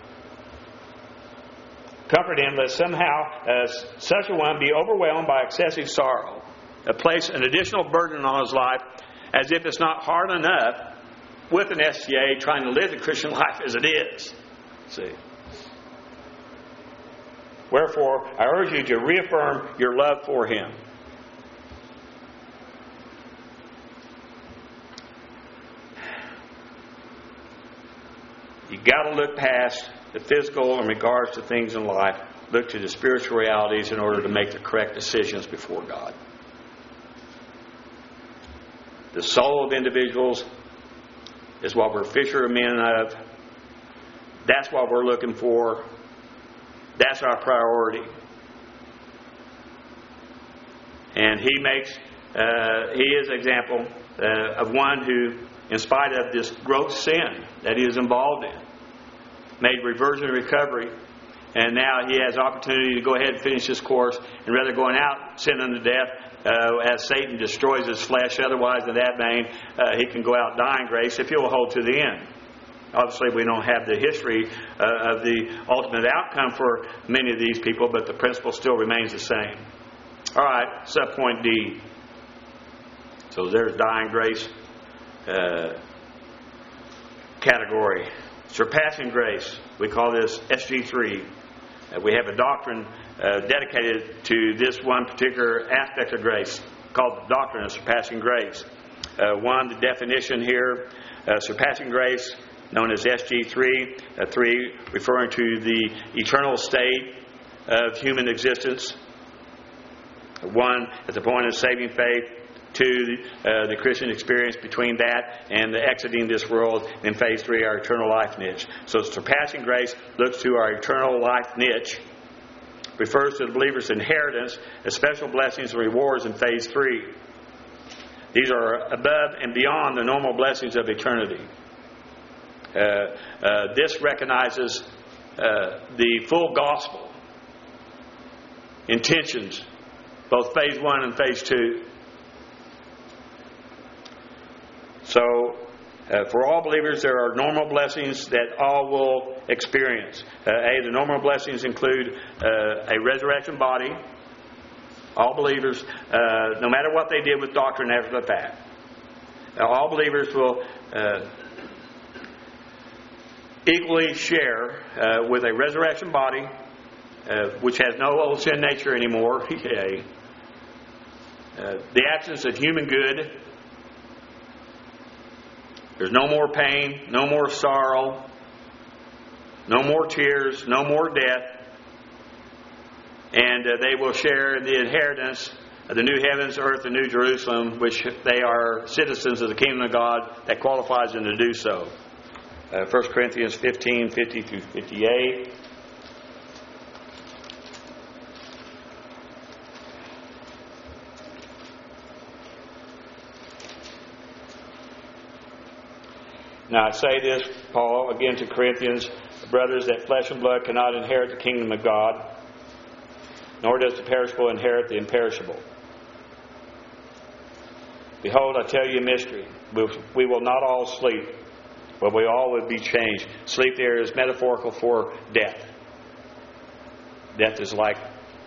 Speaker 1: Comfort him, lest somehow uh, such a one be overwhelmed by excessive sorrow. Uh, place an additional burden on his life, as if it's not hard enough with an S C A trying to live the Christian life as it is. See. Wherefore, I urge you to reaffirm your love for him. You got to look past the physical in regards to things in life. Look to the spiritual realities in order to make the correct decisions before God. The soul of individuals is what we're fishermen of. That's what we're looking for. That's our priority. And he makes, uh, he is an example uh, of one who, in spite of this gross sin that he is involved in, made reversion and recovery, and now he has opportunity to go ahead and finish his course, and rather going out sin unto death, uh, as Satan destroys his flesh, otherwise in that vein, uh, he can go out dying grace if he'll hold to the end. Obviously, we don't have the history uh, of the ultimate outcome for many of these people, but the principle still remains the same. All right, subpoint D. So there's dying grace uh, category. Surpassing grace. We call this S G three. Uh, we have a doctrine uh, dedicated to this one particular aspect of grace, called the doctrine of surpassing grace. Uh, one, the definition here, uh, surpassing grace, known as S G three. Uh, three, referring to the eternal state of human existence. One, at the point of saving faith. Two, uh, the Christian experience between that and the exiting this world. In phase three, our eternal life niche. So surpassing grace looks to our eternal life niche. Refers to the believer's inheritance as special blessings and rewards in phase three. These are above and beyond the normal blessings of eternity. Uh, uh, this recognizes uh, the full gospel intentions, both phase one and phase two. So, uh, for all believers, there are normal blessings that all will experience. Uh, A, the normal blessings include uh, a resurrection body. All believers, uh, no matter what they did with doctrine after the fact, uh, all believers will uh, equally share uh, with a resurrection body, uh, which has no old sin nature anymore. uh, the absence of human good. There's no more pain, no more sorrow, no more tears, no more death. And uh, they will share in the inheritance of the new heavens, earth, and new Jerusalem, which they are citizens of the kingdom of God that qualifies them to do so. Uh, First Corinthians fifteen, fifty through fifty-eight. Now I say this, Paul, again to Corinthians, brothers, that flesh and blood cannot inherit the kingdom of God, nor does the perishable inherit the imperishable. Behold, I tell you a mystery. We will not all sleep, but we all will be changed. Sleep there is metaphorical for death. Death is like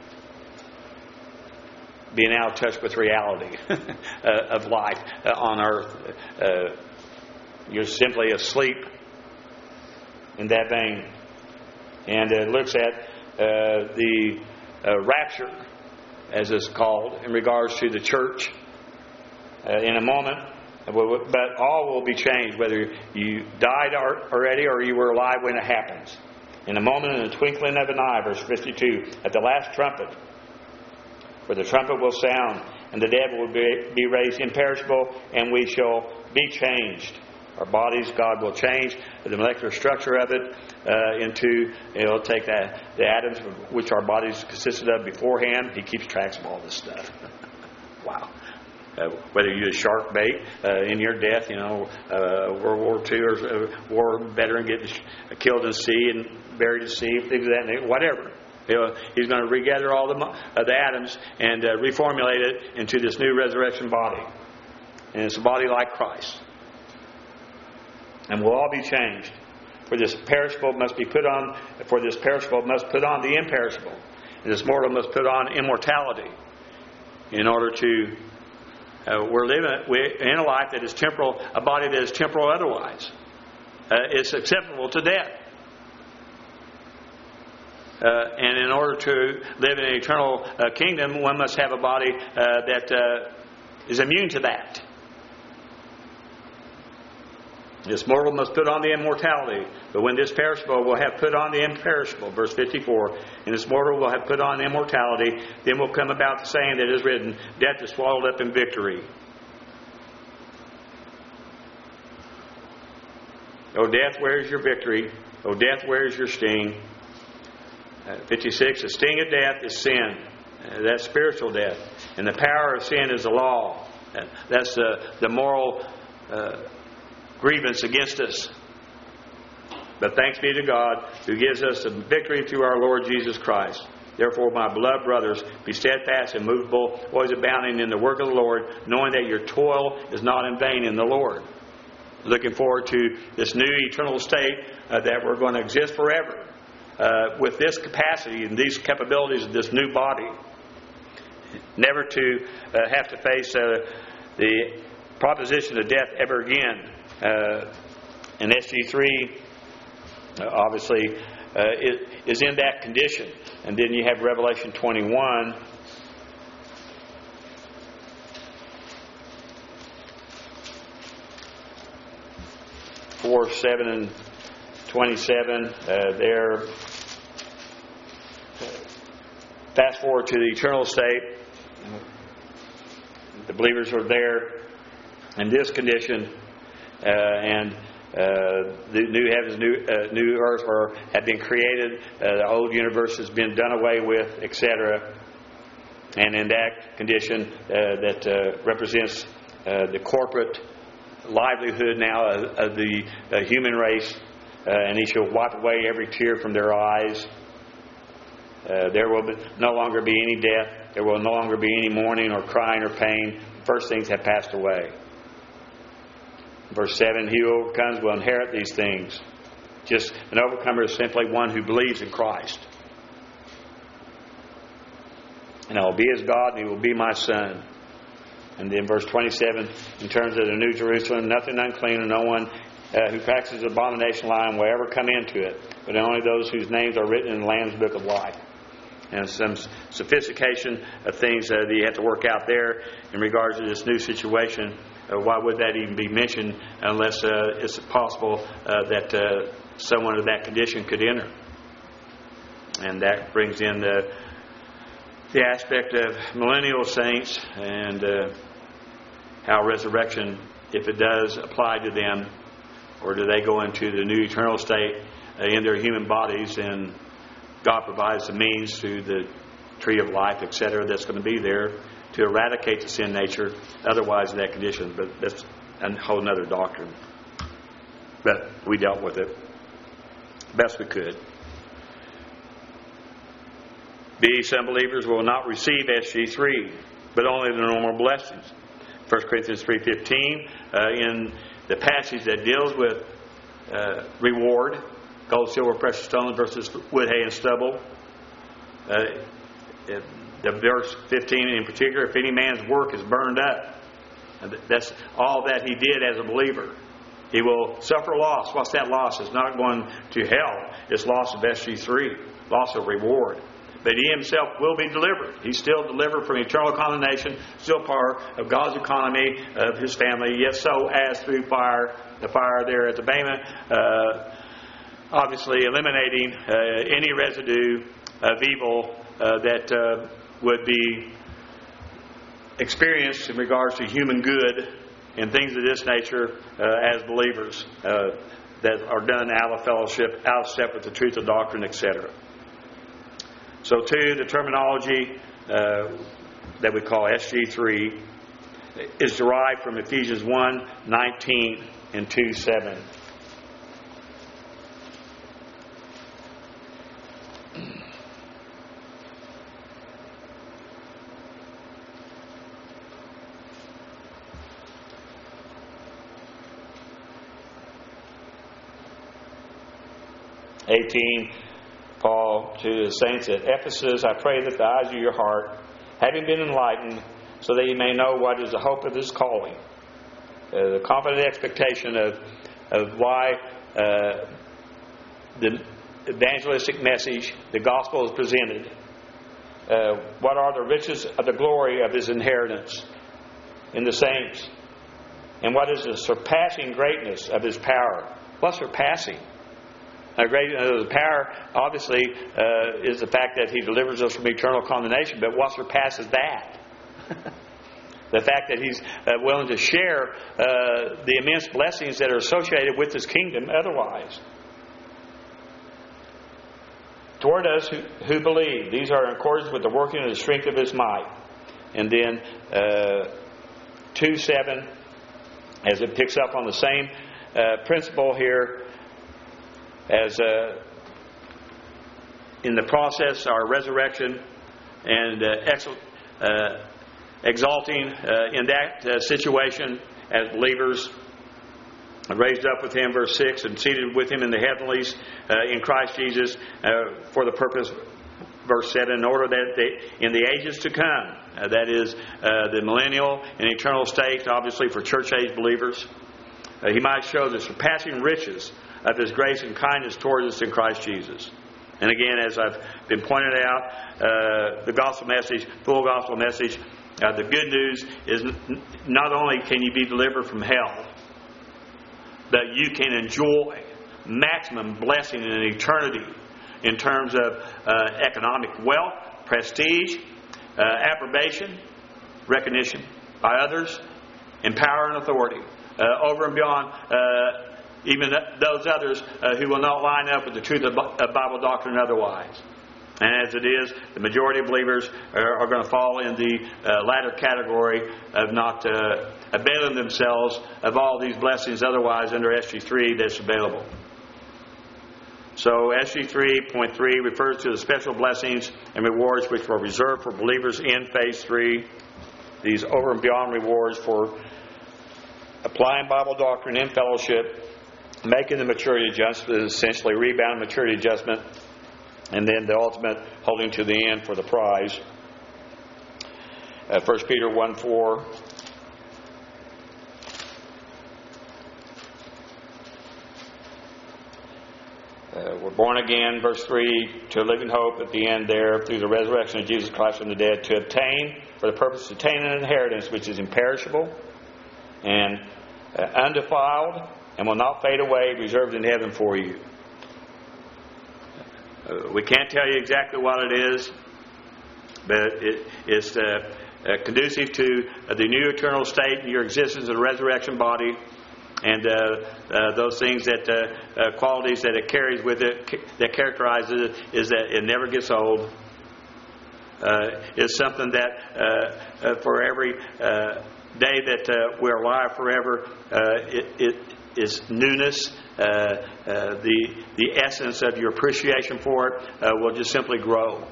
Speaker 1: being out of touch with reality of life on earth. Uh, You're simply asleep in that vein. And it looks at uh, the uh, rapture, as it's called, in regards to the church. Uh, in a moment, But all will be changed, whether you died already or you were alive when it happens. In a moment, in the twinkling of an eye, verse fifty-two, at the last trumpet, for the trumpet will sound, and the dead will be raised imperishable, and we shall be changed. Our bodies, God will change the molecular structure of it uh, into, it'll take that, the atoms which our bodies consisted of beforehand. He keeps tracks of all this stuff. Wow. Uh, whether you a shark bait uh, in your death, you know, uh, World War Two or uh, war veteran getting killed in the sea and buried in the sea, things of that nature, whatever. You know, he's going to regather all the uh, the atoms and uh, reformulate it into this new resurrection body, and it's a body like Christ, and we'll all be changed. For this perishable must be put on. For this perishable must put on the imperishable, and this mortal must put on immortality, in order to. Uh, we're living in a life that is temporal, a body that is temporal otherwise. Uh, it's acceptable to death. Uh, and in order to live in an eternal uh, kingdom, one must have a body uh, that uh, is immune to that. This mortal must put on the immortality, but when this perishable will have put on the imperishable, verse fifty-four, and this mortal will have put on immortality, then will come about the saying that is written, death is swallowed up in victory. O death, where is your victory? O death, where is your sting? Uh, fifty-six, the sting of death is sin. Uh, that's spiritual death. And the power of sin is the law. Uh, that's the, the moral uh, grievance against us. But thanks be to God who gives us the victory through our Lord Jesus Christ. Therefore, my beloved brothers, be steadfast and immovable, always abounding in the work of the Lord, knowing that your toil is not in vain in the Lord. Looking forward to this new eternal state uh, that we're going to exist forever uh, with this capacity and these capabilities of this new body. Never to uh, have to face uh, the proposition of death ever again. Uh, and S G three uh, obviously uh, it is in that condition. And then you have Revelation twenty-one. four, seven, and twenty-seven. Uh, there. Fast forward to the eternal state. The believers are there in this condition. Uh, and uh, the new heavens, new uh, new earth are, have been created. Uh, the old universe has been done away with, et cetera. And in that condition, uh, that uh, represents uh, the corporate livelihood now of, of the uh, human race, uh, and He shall wipe away every tear from their eyes. Uh, there will be, no longer be any death. There will no longer be any mourning or crying or pain. The first things have passed away. Verse seven, he who overcomes will inherit these things. Just an overcomer is simply one who believes in Christ. And I will be his God, and he will be my son. And then verse twenty-seven, in terms of the New Jerusalem, nothing unclean, and no one uh, who practices abomination lying will ever come into it, but only those whose names are written in the Lamb's book of life. And some sophistication of things that you have to work out there in regards to this new situation. Uh, why would that even be mentioned unless uh, it's possible uh, that uh, someone of that condition could enter? And that brings in the, the aspect of millennial saints and uh, how resurrection, if it does apply to them, or do they go into the new eternal state uh, in their human bodies, and God provides the means through the tree of life, et cetera, that's going to be there to eradicate the sin nature, otherwise in that condition. But that's a whole other doctrine. But we dealt with it best we could. B, some believers will not receive S G three, but only the normal blessings. First Corinthians three fifteen, uh, in the passage that deals with uh, reward, gold, silver, precious stones versus wood, hay, and stubble. Uh, it, The verse fifteen in particular, if any man's work is burned up, that's all that he did as a believer. He will suffer loss. What's that loss? It's not going to hell. It's loss of S G three, loss of reward. but he himself will be delivered. He's still delivered from eternal condemnation, still part of God's economy, of his family, yet so as through fire, the fire there at the Bema, uh, obviously eliminating uh, any residue of evil uh, that uh, would be experienced in regards to human good and things of this nature uh, as believers uh, that are done out of fellowship, out of step with the truth of doctrine, et cetera. So, two, the terminology uh, that we call S G three is derived from Ephesians one nineteen and two seven. eighteen, Paul to the saints at Ephesus, I pray that the eyes of your heart, having been enlightened, so that you may know what is the hope of his calling, uh, the confident expectation of of why uh, the evangelistic message, the gospel is presented. Uh, what are the riches of the glory of his inheritance in the saints? And what is the surpassing greatness of his power? What's surpassing? Uh, great, uh, the power, obviously, uh, is the fact that he delivers us from eternal condemnation. But what surpasses that? The fact that he's uh, willing to share uh, the immense blessings that are associated with his kingdom otherwise. Toward us who, who believe. These are in accordance with the working of the strength of his might. And then uh, two seven, as it picks up on the same uh, principle here, as uh, in the process, our resurrection and uh, ex- uh, exalting uh, in that uh, situation as believers, raised up with him, verse six, and seated with him in the heavenlies uh, in Christ Jesus uh, for the purpose, verse seven, in order that they, in the ages to come, uh, that is uh, the millennial and eternal state, obviously for church age believers, uh, he might show the surpassing riches of his grace and kindness towards us in Christ Jesus. And again, as I've been pointed out, uh, the gospel message, full gospel message, uh, the good news is n- not only can you be delivered from hell, but you can enjoy maximum blessing in eternity in terms of uh, economic wealth, prestige, uh, approbation, recognition by others, and power and authority, uh, over and beyond uh, even those others uh, who will not line up with the truth of Bible doctrine otherwise. And as it is, the majority of believers are, are going to fall in the uh, latter category of not uh, availing themselves of all these blessings otherwise under S G three that's available. So S G three point three refers to the special blessings and rewards which were reserved for believers in phase three. These over and beyond rewards for applying Bible doctrine in fellowship, making the maturity adjustment, essentially rebound maturity adjustment, and then the ultimate holding to the end for the prize. Uh, First Peter one four. Uh, we're born again, verse three, to a living hope at the end there, through the resurrection of Jesus Christ from the dead, to obtain, for the purpose of attaining an inheritance which is imperishable and uh, undefiled, and will not fade away, reserved in heaven for you. Uh, we can't tell you exactly what it is, but it, it's uh, uh, conducive to uh, the new eternal state and your existence of the resurrection body, and uh, uh, those things that uh, uh, qualities that it carries with it, that characterizes it, is that it never gets old. Uh, it's something that uh, uh, for every uh, day that uh, we're alive forever, uh, it, it is newness. Uh, uh, the the essence of your appreciation for it uh, will just simply grow.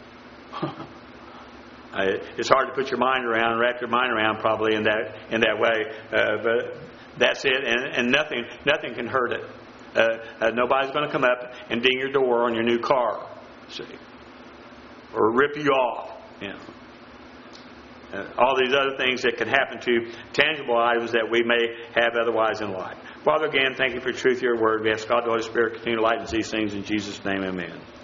Speaker 1: uh, it's hard to put your mind around, wrap your mind around, probably in that in that way. Uh, but that's it, and, and nothing nothing can hurt it. Uh, uh, nobody's going to come up and ding your door on your new car, see, or rip you off. You know. Uh, all these other things that can happen to tangible items that we may have otherwise in life. Father, again, thank you for the truth of your word. We ask God, the Holy Spirit, continue to lighten these things in Jesus' name, amen.